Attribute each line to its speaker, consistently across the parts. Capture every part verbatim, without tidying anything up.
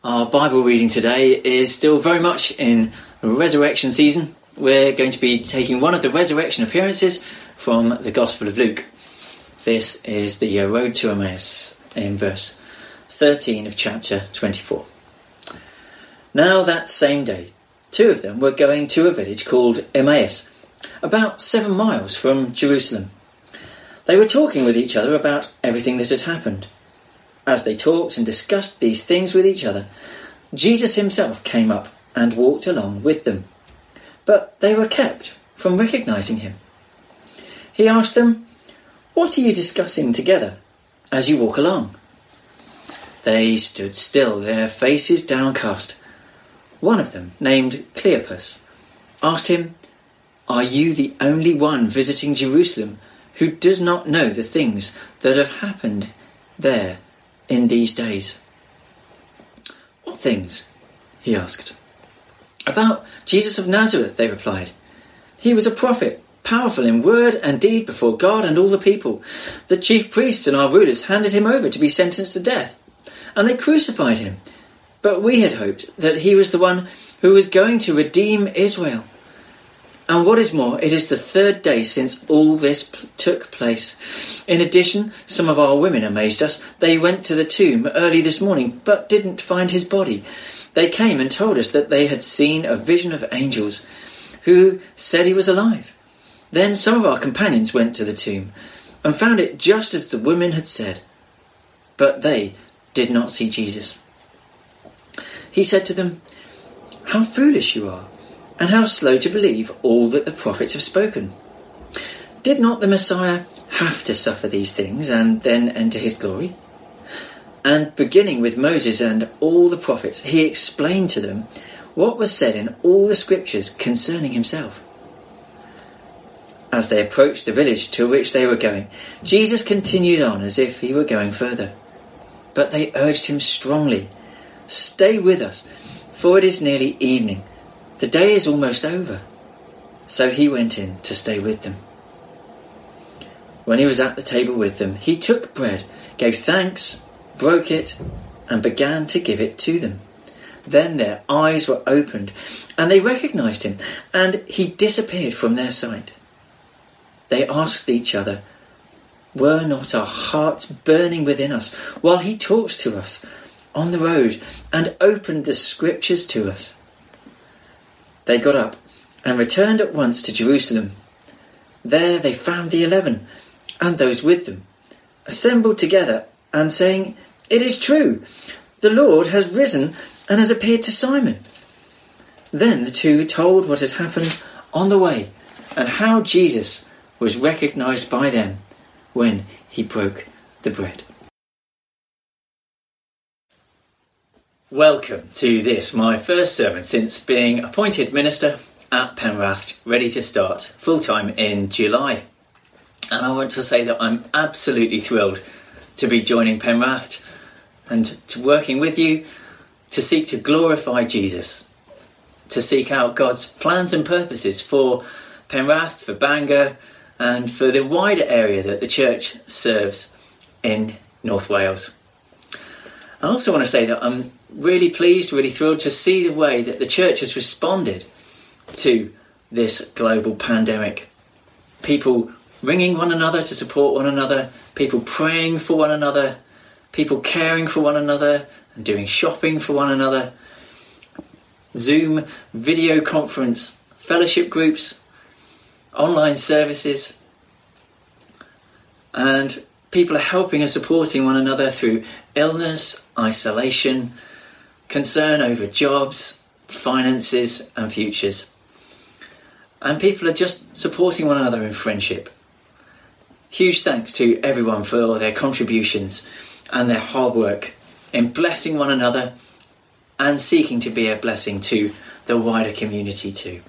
Speaker 1: Our Bible reading today is still very much in resurrection season. We're going to be taking one of the resurrection appearances from the Gospel of Luke. This is the road to Emmaus in verse thirteen of chapter twenty-four. Now that same day, two of them were going to a village called Emmaus, about seven miles from Jerusalem. They were talking with each other about everything that had happened. As they talked and discussed these things with each other, Jesus himself came up and walked along with them. But they were kept from recognising him. He asked them, "What are you discussing together as you walk along?" They stood still, their faces downcast. One of them, named Cleopas, asked him, "Are you the only one visiting Jerusalem who does not know the things that have happened there in these days?" "What things?" he asked. "About Jesus of Nazareth," they replied. "He was a prophet, powerful in word and deed before God and all the people. The chief priests and our rulers handed him over to be sentenced to death, and they crucified him. But we had hoped that he was the one who was going to redeem Israel. And what is more, it is the third day since all this p- took place. In addition, some of our women amazed us. They went to the tomb early this morning, but didn't find his body. They came and told us that they had seen a vision of angels who said he was alive. Then some of our companions went to the tomb and found it just as the women had said, but they did not see Jesus." He said to them, "How foolish you are, and how slow to believe all that the prophets have spoken. Did not the Messiah have to suffer these things and then enter his glory?" And beginning with Moses and all the prophets, he explained to them what was said in all the scriptures concerning himself. As they approached the village to which they were going, Jesus continued on as if he were going further. But they urged him strongly, "Stay with us, for it is nearly evening. The day is almost over." So he went in to stay with them. When he was at the table with them, he took bread, gave thanks, broke it, and began to give it to them. Then their eyes were opened, and they recognised him, and he disappeared from their sight. They asked each other, "Were not our hearts burning within us while he talks to us on the road and opened the scriptures to us?" They got up and returned at once to Jerusalem. There they found the eleven and those with them, assembled together and saying, "It is true, the Lord has risen and has appeared to Simon." Then the two told what had happened on the way and how Jesus was recognised by them when he broke the bread. Welcome to this, my first sermon since being appointed minister at Penrath, ready to start full-time in July. And I want to say that I'm absolutely thrilled to be joining Penrath and to working with you to seek to glorify Jesus, to seek out God's plans and purposes for Penrath, for Bangor, and for the wider area that the church serves in North Wales. I also want to say that I'm really pleased, really thrilled to see the way that the church has responded to this global pandemic. People ringing one another to support one another, people praying for one another, people caring for one another and doing shopping for one another, Zoom, video conference, fellowship groups, online services, and people are helping and supporting one another through illness, isolation, concern over jobs, finances and futures. And people are just supporting one another in friendship. Huge thanks to everyone for their contributions and their hard work in blessing one another and seeking to be a blessing to the wider community too.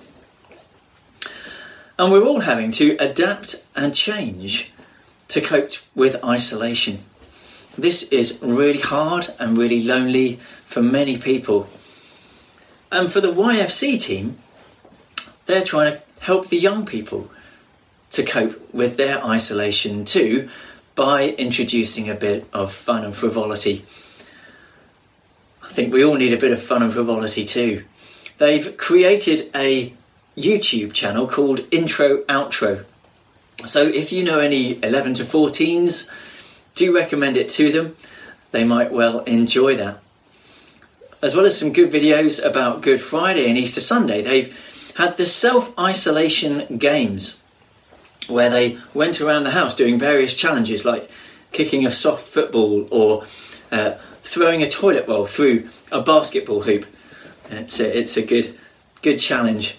Speaker 1: And we're all having to adapt and change to cope with isolation. This is really hard and really lonely for many people. And for the Y F C team, they're trying to help the young people to cope with their isolation too by introducing a bit of fun and frivolity. I think we all need a bit of fun and frivolity too. They've created a YouTube channel called Intro Outro. So if you know any eleven to fourteens, do recommend it to them. They might well enjoy that. As well as some good videos about Good Friday and Easter Sunday, they've had the self-isolation games, where they went around the house doing various challenges like kicking a soft football or uh, throwing a toilet roll through a basketball hoop. It's a, it's a good, good challenge.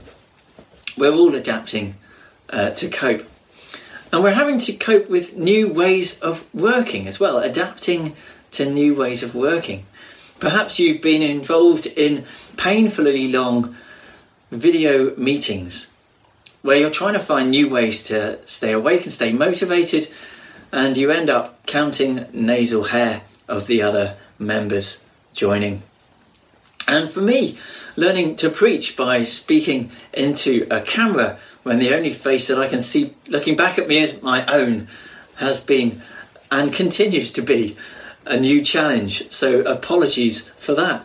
Speaker 1: We're all adapting uh, to cope. And we're having to cope with new ways of working as well, adapting to new ways of working. Perhaps you've been involved in painfully long video meetings where you're trying to find new ways to stay awake and stay motivated, and you end up counting nasal hair of the other members joining. And for me, learning to preach by speaking into a camera when the only face that I can see looking back at me is my own has been and continues to be a new challenge. So apologies for that.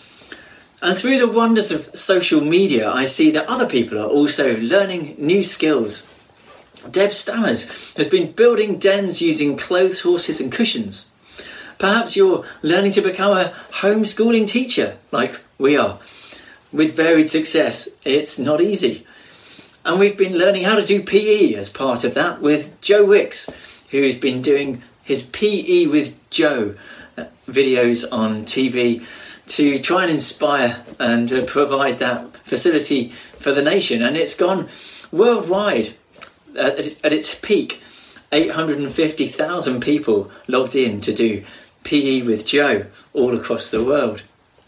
Speaker 1: And through the wonders of social media, I see that other people are also learning new skills. Deb Stammers has been building dens using clothes horses and cushions. Perhaps you're learning to become a homeschooling teacher, like we are, with varied success. It's not easy. And we've been learning how to do P E as part of that with Joe Wicks, who's been doing his P E with Joe videos on T V to try and inspire and uh, provide that facility for the nation. And it's gone worldwide. At its, at its peak, eight hundred fifty thousand people logged in to do P E with Joe all across the world.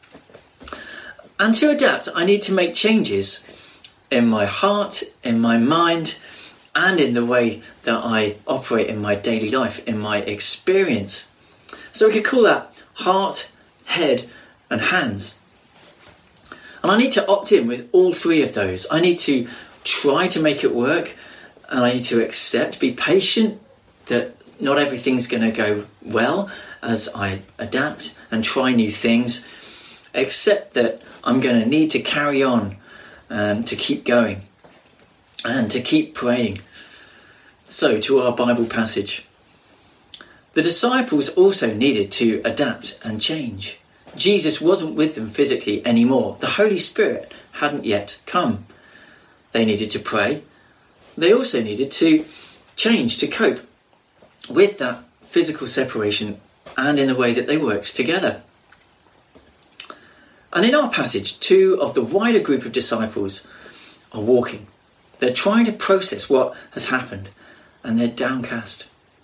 Speaker 1: And to adapt, I need to make changes in my heart, in my mind, and in the way that I operate in my daily life, in my experience. So we could call that heart, head, and hands. And I need to opt in with all three of those. I need to try to make it work, and I need to accept, be patient that not everything's going to go well as I adapt and try new things. Accept that I'm going to need to carry on, um, to keep going and to keep praying. So to our Bible passage. The disciples also needed to adapt and change. Jesus wasn't with them physically anymore. The Holy Spirit hadn't yet come. They needed to pray. They also needed to change to cope with that physical separation and in the way that they worked together. And in our passage, two of the wider group of disciples are walking. They're trying to process what has happened, and they're downcast.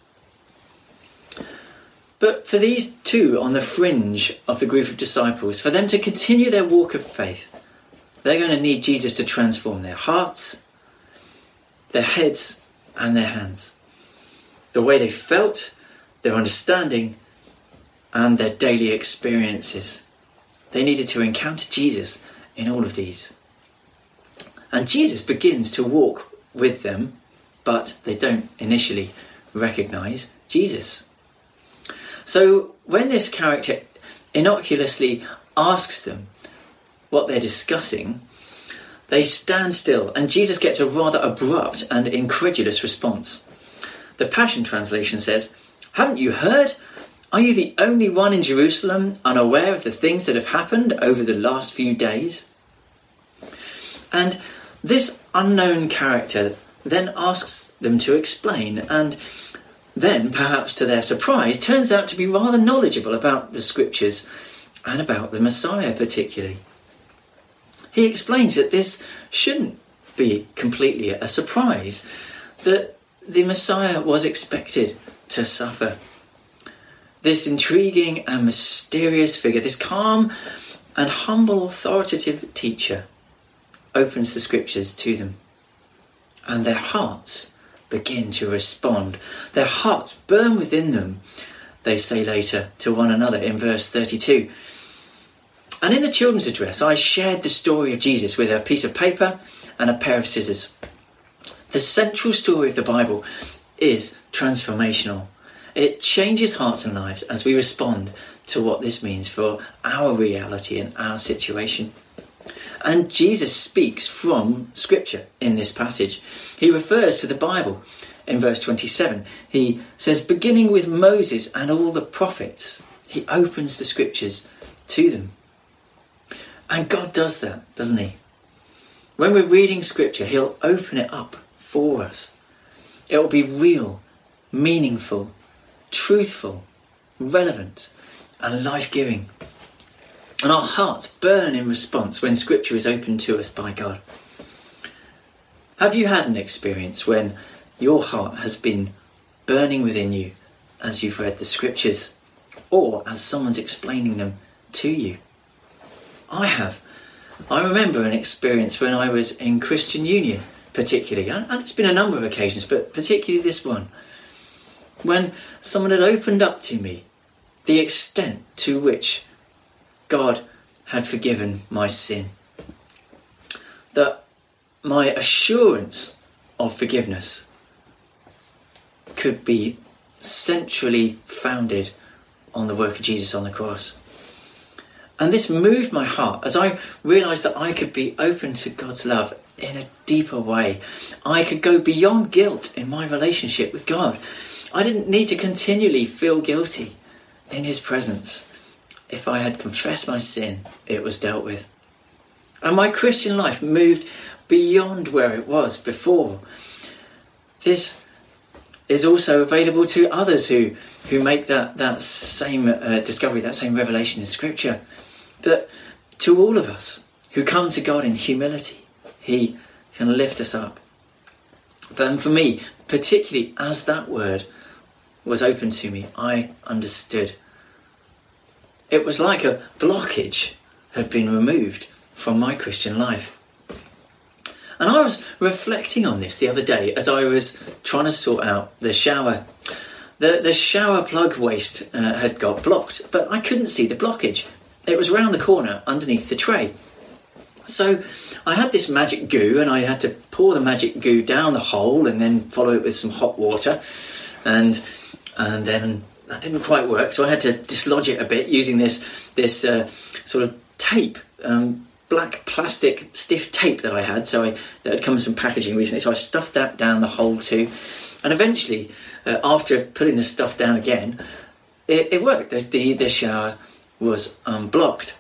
Speaker 1: But for these two on the fringe of the group of disciples, for them to continue their walk of faith, they're going to need Jesus to transform their hearts, their heads, and their hands. The way they felt, their understanding, and their daily experiences. They needed to encounter Jesus in all of these. And Jesus begins to walk with them, but they don't initially recognise Jesus. So when this character innocuously asks them what they're discussing, they stand still, and Jesus gets a rather abrupt and incredulous response. The Passion Translation says, "Haven't you heard? Are you the only one in Jerusalem unaware of the things that have happened over the last few days?" And this unknown character then asks them to explain, and then, perhaps to their surprise, turns out to be rather knowledgeable about the scriptures and about the Messiah particularly. He explains that this shouldn't be completely a surprise, that the Messiah was expected to suffer. This intriguing and mysterious figure, this calm and humble authoritative teacher, opens the scriptures to them, and their hearts begin to respond. Their hearts burn within them, they say later to one another in verse thirty-two. And in the children's address, I shared the story of Jesus with a piece of paper and a pair of scissors. The central story of the Bible is transformational. It changes hearts and lives as we respond to what this means for our reality and our situation. And Jesus speaks from Scripture in this passage. He refers to the Bible. In verse twenty-seven, he says, beginning with Moses and all the prophets, he opens the Scriptures to them. And God does that, doesn't he? When we're reading Scripture, he'll open it up for us. It will be real, meaningful, truthful, relevant, and life-giving. And our hearts burn in response when Scripture is opened to us by God. Have you had an experience when your heart has been burning within you as you've read the Scriptures, or as someone's explaining them to you? I have. I remember an experience when I was in Christian Union, particularly, and it's been a number of occasions, but particularly this one, when someone had opened up to me the extent to which God had forgiven my sin. That my assurance of forgiveness could be centrally founded on the work of Jesus on the cross. And this moved my heart as I realised that I could be open to God's love in a deeper way. I could go beyond guilt in my relationship with God. I didn't need to continually feel guilty in his presence. If I had confessed my sin, it was dealt with. And my Christian life moved beyond where it was before. This is also available to others who, who make that, that same uh, discovery, that same revelation in Scripture. That to all of us who come to God in humility, he can lift us up. But for me, particularly as that word was opened to me, I understood. It was like a blockage had been removed from my Christian life. And I was reflecting on this the other day as I was trying to sort out the shower. The, the shower plug waste uh, had got blocked, but I couldn't see the blockage. It was round the corner underneath the tray. So I had this magic goo, and I had to pour the magic goo down the hole and then follow it with some hot water. And and then that didn't quite work, so I had to dislodge it a bit using this this uh, sort of tape, um, black plastic stiff tape that I had. So I that had come with some packaging recently, so I stuffed that down the hole too. And eventually, uh, after putting the stuff down again, it, it worked. The, the, the shower was unblocked.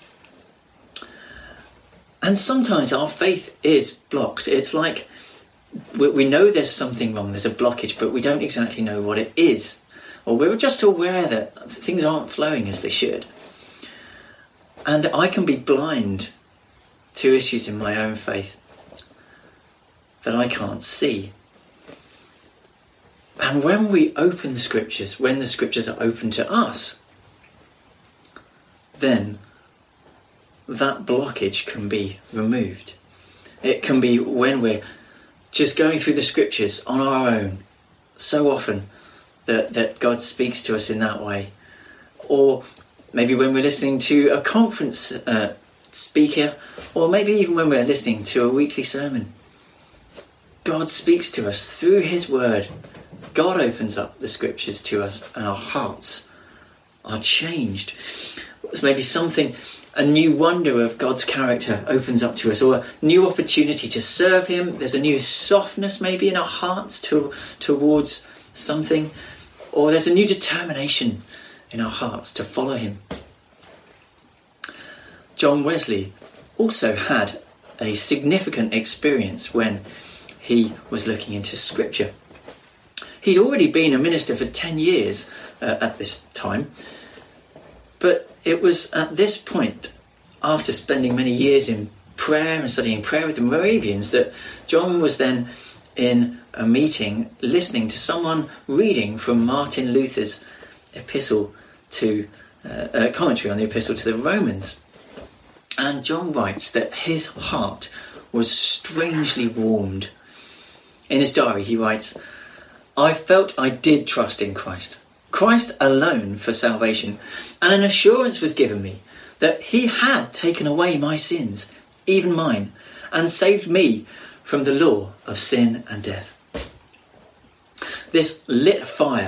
Speaker 1: And sometimes our faith is blocked. It's like we, we know there's something wrong, there's a blockage, but we don't exactly know what it is. Or we're just aware that things aren't flowing as they should. And I can be blind to issues in my own faith that I can't see. And when we open the Scriptures, when the Scriptures are open to us, then that blockage can be removed. It can be when we're just going through the Scriptures on our own, so often that, that God speaks to us in that way. Or maybe when we're listening to a conference uh, speaker, or maybe even when we're listening to a weekly sermon. God speaks to us through his word. God opens up the Scriptures to us, and our hearts are changed. It's maybe something, a new wonder of God's character opens up to us, or a new opportunity to serve him. There's a new softness maybe in our hearts to, towards something, or there's a new determination in our hearts to follow him. John Wesley also had a significant experience when he was looking into Scripture. He'd already been a minister for ten years uh, at this time, but it was at this point, after spending many years in prayer and studying prayer with the Moravians, that John was then in a meeting listening to someone reading from Martin Luther's epistle to uh, a commentary on the epistle to the Romans. And John writes that his heart was strangely warmed. In his diary he writes, "I felt I did trust in Christ, Christ alone for salvation, and an assurance was given me that he had taken away my sins, even mine, and saved me from the law of sin and death." This lit a fire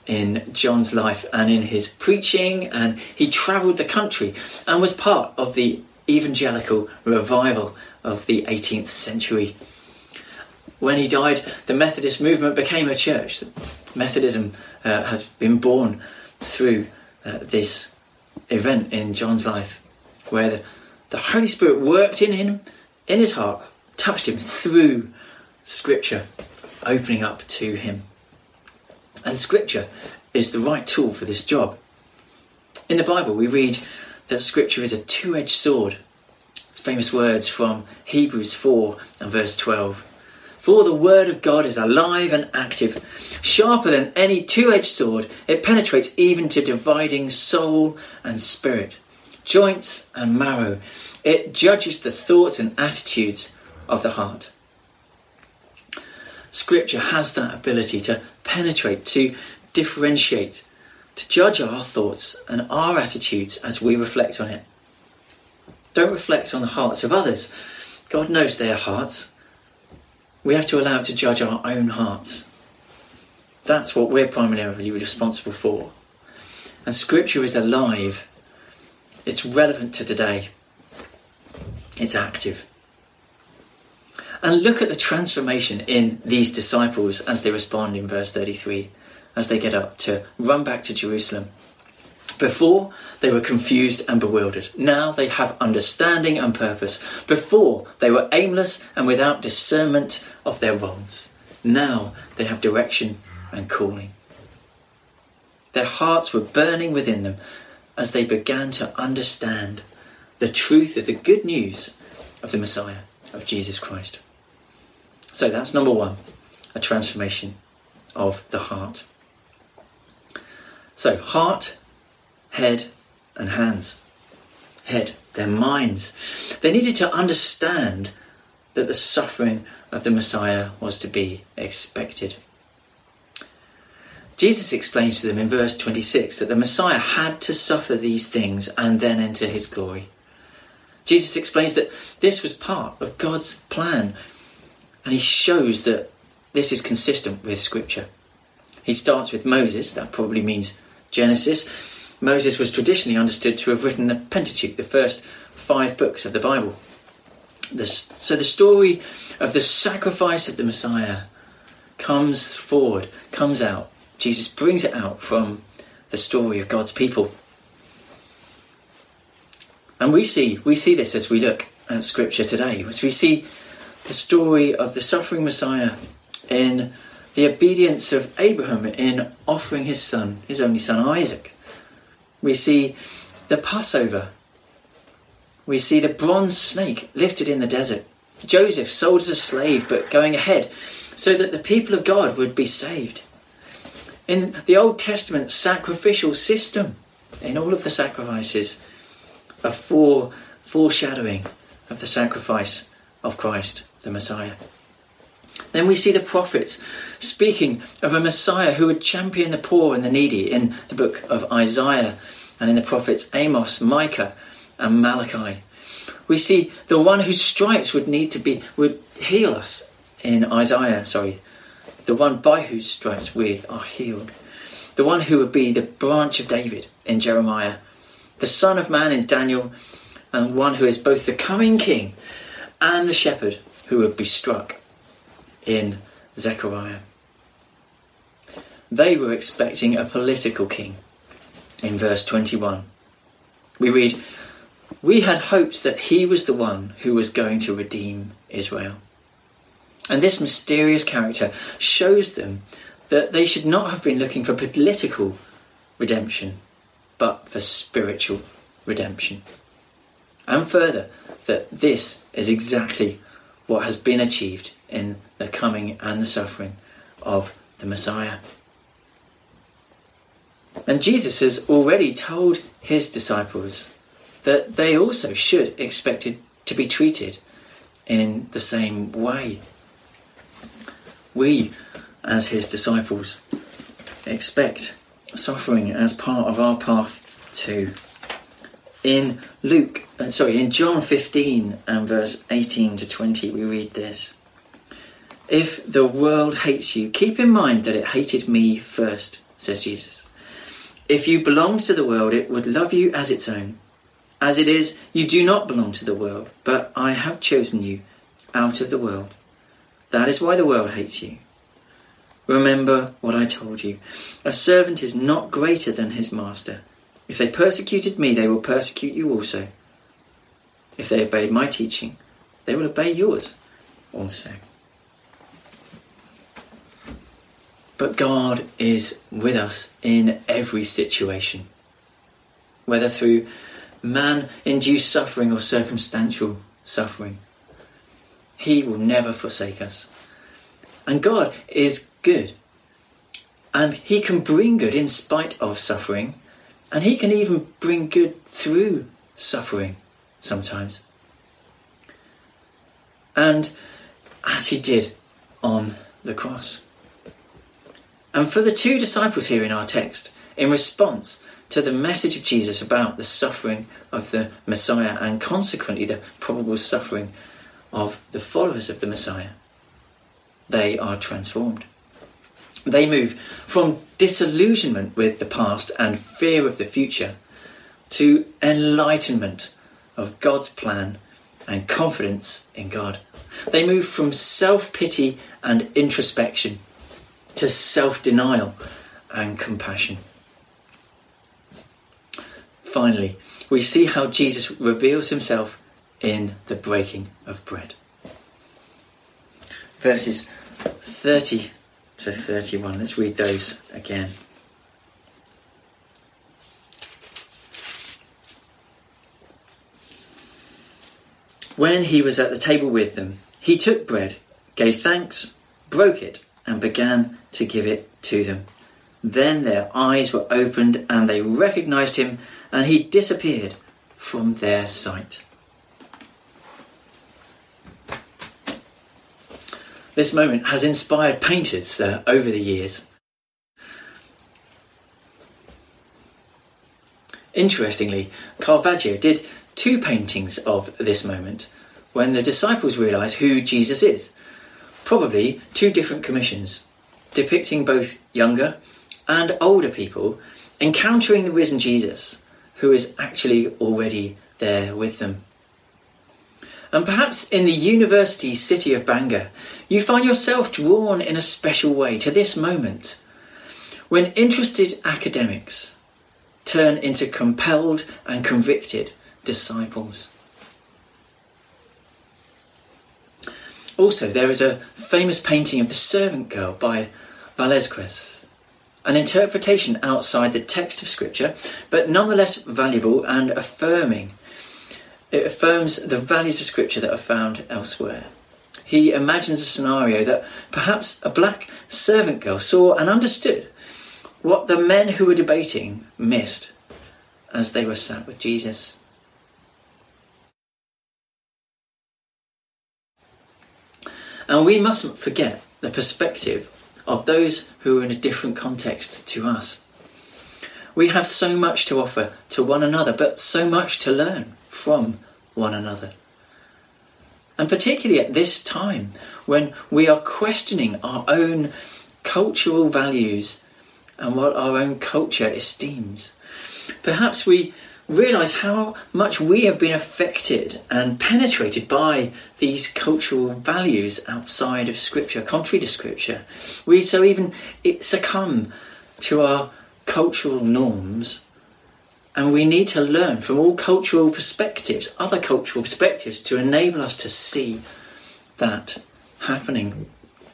Speaker 1: in John's life and in his preaching, and he travelled the country and was part of the evangelical revival of the eighteenth century. When he died, the Methodist movement became a church. Methodism uh, had been born through uh, this event in John's life, where the, the Holy Spirit worked in him, in his heart, touched him through Scripture, opening up to him. And Scripture is the right tool for this job. In the Bible, we read that Scripture is a two-edged sword. It's famous words from Hebrews four and verse twelve. For the word of God is alive and active, sharper than any two-edged sword. It penetrates even to dividing soul and spirit, joints and marrow. It judges the thoughts and attitudes of the heart. Scripture has that ability to penetrate, to differentiate, to judge our thoughts and our attitudes as we reflect on it. Don't reflect on the hearts of others. God knows their hearts. We have to allow it to judge our own hearts. That's what we're primarily responsible for. And Scripture is alive. It's relevant to today. It's active. And look at the transformation in these disciples as they respond in verse thirty-three, as they get up to run back to Jerusalem. Before, they were confused and bewildered. Now they have understanding and purpose. Before, they were aimless and without discernment of their wrongs. Now they have direction and calling. Their hearts were burning within them as they began to understand the truth of the good news of the Messiah, of Jesus Christ. So that's number one, a transformation of the heart. So heart, head and hands. Head, their minds. They needed to understand that the suffering of the Messiah was to be expected. Jesus explains to them in verse twenty-six that the Messiah had to suffer these things and then enter his glory. Jesus explains that this was part of God's plan, and he shows that this is consistent with Scripture. He starts with Moses, that probably means Genesis. Moses was traditionally understood to have written the Pentateuch, the first five books of the Bible. The, so the story of the sacrifice of the Messiah comes forward, comes out. Jesus brings it out from the story of God's people. And we see, we see this as we look at Scripture today, as we see the story of the suffering Messiah in the obedience of Abraham in offering his son, his only son Isaac. We see the Passover. We see the bronze snake lifted in the desert. Joseph sold as a slave but going ahead so that the people of God would be saved. In the Old Testament sacrificial system, in all of the sacrifices, a fore, foreshadowing of the sacrifice of Christ, the Messiah. Then we see the prophets speaking of a Messiah who would champion the poor and the needy in the book of Isaiah and in the prophets Amos, Micah and Malachi. We see the one whose stripes would need to be, would heal us in Isaiah, sorry, the one by whose stripes we are healed. The one who would be the branch of David in Jeremiah, the Son of Man in Daniel, and one who is both the coming king and the shepherd who would be struck in Zechariah. They were expecting a political king. In verse twenty-one, we read, "We had hoped that he was the one who was going to redeem Israel." And this mysterious character shows them that they should not have been looking for political redemption, but for spiritual redemption. And further, that this is exactly what has been achieved in the coming and the suffering of the Messiah. And Jesus has already told his disciples that they also should expect it to be treated in the same way. We, as his disciples, expect suffering as part of our path too. In Luke, uh, sorry, in John fifteen and verse eighteen to twenty, we read this: "If the world hates you, keep in mind that it hated me first. says Jesus. If you belonged to the world, it would love you as its own. As it is, you do not belong to the world, but I have chosen you out of the world. That is why the world hates you. Remember what I told you. A servant is not greater than his master. If they persecuted me, they will persecute you also. If they obeyed my teaching, they will obey yours also. But God is with us in every situation, whether through man-induced suffering or circumstantial suffering. He will never forsake us. And God is good. And he can bring good in spite of suffering. And he can even bring good through suffering sometimes. And as he did on the cross. And for the two disciples here in our text, in response to the message of Jesus about the suffering of the Messiah and consequently the probable suffering of the followers of the Messiah, they are transformed. They move from disillusionment with the past and fear of the future to enlightenment of God's plan and confidence in God. They move from self-pity and introspection to self-denial and compassion. Finally, we see how Jesus reveals himself in the breaking of bread. Verses thirty to thirty-one. Let's read those again. When he was at the table with them, he took bread, gave thanks, broke it, and began to give it to them. Then their eyes were opened and they recognized him, and he disappeared from their sight. This moment has inspired painters uh, over the years. Interestingly, Caravaggio did two paintings of this moment when the disciples realise who Jesus is. Probably two different commissions, depicting both younger and older people encountering the risen Jesus, who is actually already there with them. And perhaps in the university city of Bangor, you find yourself drawn in a special way to this moment, when interested academics turn into compelled and convicted disciples. Also, there is a famous painting of the servant girl by Velázquez, an interpretation outside the text of Scripture, but nonetheless valuable and affirming. It affirms the values of Scripture that are found elsewhere. He imagines a scenario that perhaps a black servant girl saw and understood what the men who were debating missed as they were sat with Jesus. And we mustn't forget the perspective of those who are in a different context to us. We have so much to offer to one another, but so much to learn from one another. And particularly at this time, when we are questioning our own cultural values and what our own culture esteems, perhaps we realise how much we have been affected and penetrated by these cultural values outside of Scripture, contrary to Scripture. We so even succumb to our cultural norms, and we need to learn from all cultural perspectives, other cultural perspectives, to enable us to see that happening.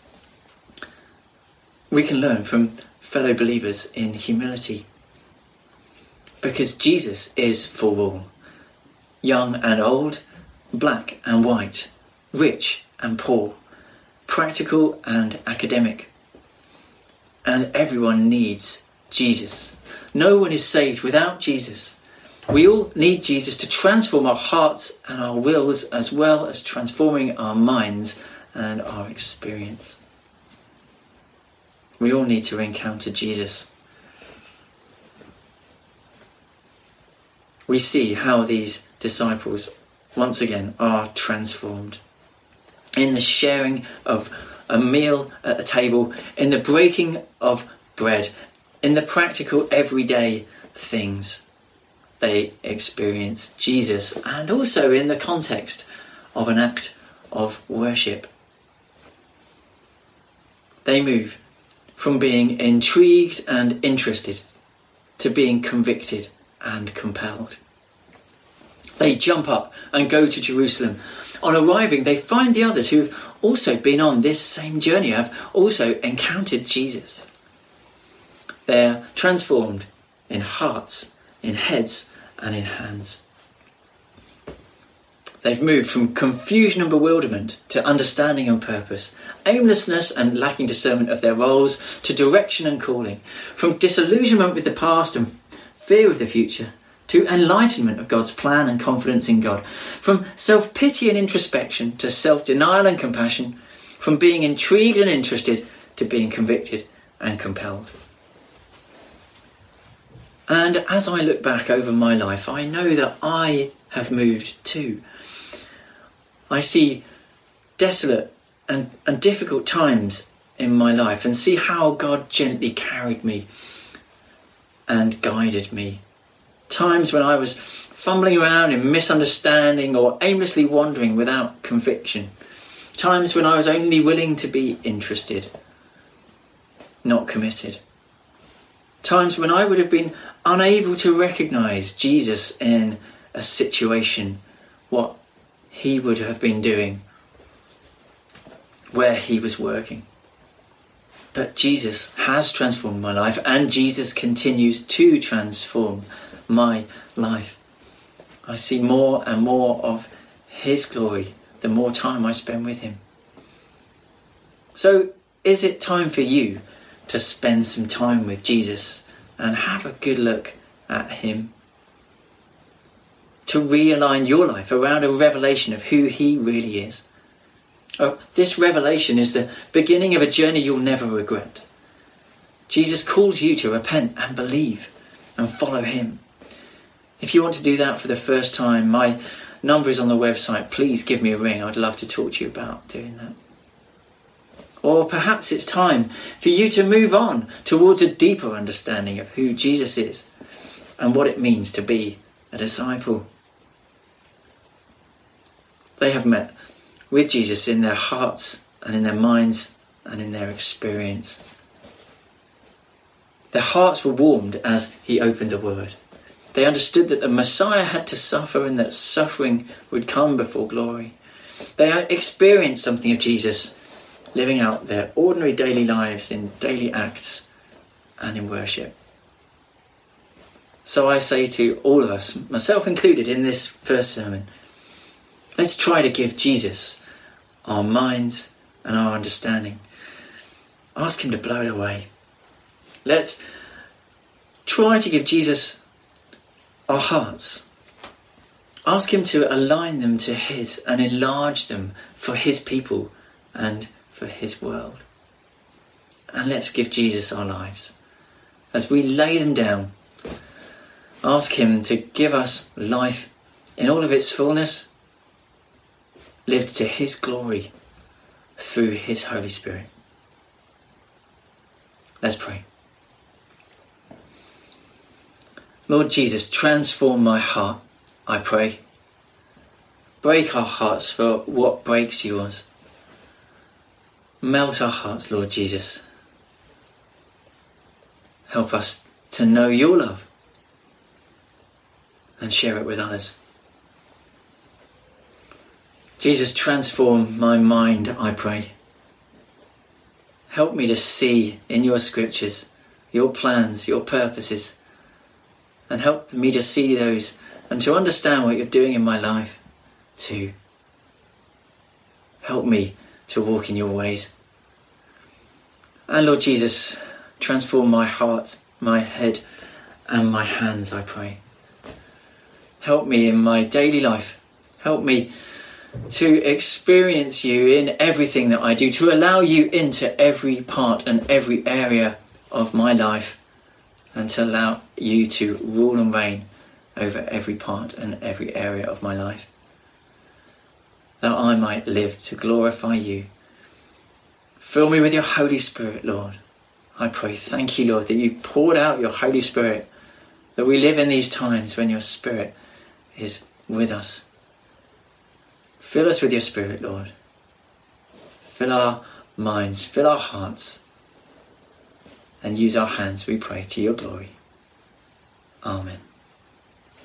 Speaker 1: We can learn from fellow believers in humility, because Jesus is for all, young and old, black and white, rich and poor, practical and academic. And everyone needs Jesus. No one is saved without Jesus. We all need Jesus to transform our hearts and our wills, as well as transforming our minds and our experience. We all need to encounter Jesus. We see how these disciples, once again, are transformed. In the sharing of a meal at a table, in the breaking of bread, in the practical everyday things, they experience Jesus, and also in the context of an act of worship. They move from being intrigued and interested to being convicted and compelled. They jump up and go to Jerusalem. On arriving, they find the others who've also been on this same journey, have also encountered Jesus. They're transformed in hearts, in heads, and in hands. They've moved from confusion and bewilderment to understanding and purpose, aimlessness and lacking discernment of their roles to direction and calling, from disillusionment with the past and fear of the future to enlightenment of God's plan and confidence in God, from self-pity and introspection to self-denial and compassion, from being intrigued and interested to being convicted and compelled. And as I look back over my life, I know that I have moved too. I see desolate and, and difficult times in my life and see how God gently carried me and guided me. Times when I was fumbling around in misunderstanding or aimlessly wandering without conviction. Times when I was only willing to be interested, not committed. Times when I would have been unable to recognise Jesus in a situation, what he would have been doing, where he was working. But Jesus has transformed my life, and Jesus continues to transform my life. I see more and more of his glory the more time I spend with him. So is it time for you to spend some time with Jesus and have a good look at him? To realign your life around a revelation of who he really is. Oh, this revelation is the beginning of a journey you'll never regret. Jesus calls you to repent and believe and follow him. If you want to do that for the first time, my number is on the website. Please give me a ring. I'd love to talk to you about doing that. Or perhaps it's time for you to move on towards a deeper understanding of who Jesus is and what it means to be a disciple. They have met with Jesus in their hearts and in their minds and in their experience. Their hearts were warmed as he opened the word. They understood that the Messiah had to suffer and that suffering would come before glory. They experienced something of Jesus living out their ordinary daily lives in daily acts and in worship. So I say to all of us, myself included in this first sermon, let's try to give Jesus our minds and our understanding. Ask him to blow it away. Let's try to give Jesus our hearts. Ask him to align them to his and enlarge them for his people and for his world. And let's give Jesus our lives. As we lay them down, ask him to give us life in all of its fullness, lived to his glory through his Holy Spirit. Let's pray. Lord Jesus, transform my heart, I pray. Break our hearts for what breaks yours. Melt our hearts, Lord Jesus. Help us to know your love and share it with others. Jesus, transform my mind, I pray. Help me to see in your scriptures your plans, your purposes, and help me to see those and to understand what you're doing in my life too. Help me to walk in your ways. And Lord Jesus, transform my heart, my head and my hands, I pray. Help me in my daily life. Help me to experience you in everything that I do, to allow you into every part and every area of my life, and to allow you to rule and reign over every part and every area of my life, that I might live to glorify you. Fill me with your Holy Spirit, Lord. I pray, thank you, Lord, that you poured out your Holy Spirit, that we live in these times when your Spirit is with us. Fill us with your Spirit, Lord. Fill our minds, fill our hearts, and use our hands, we pray, to your glory. Amen.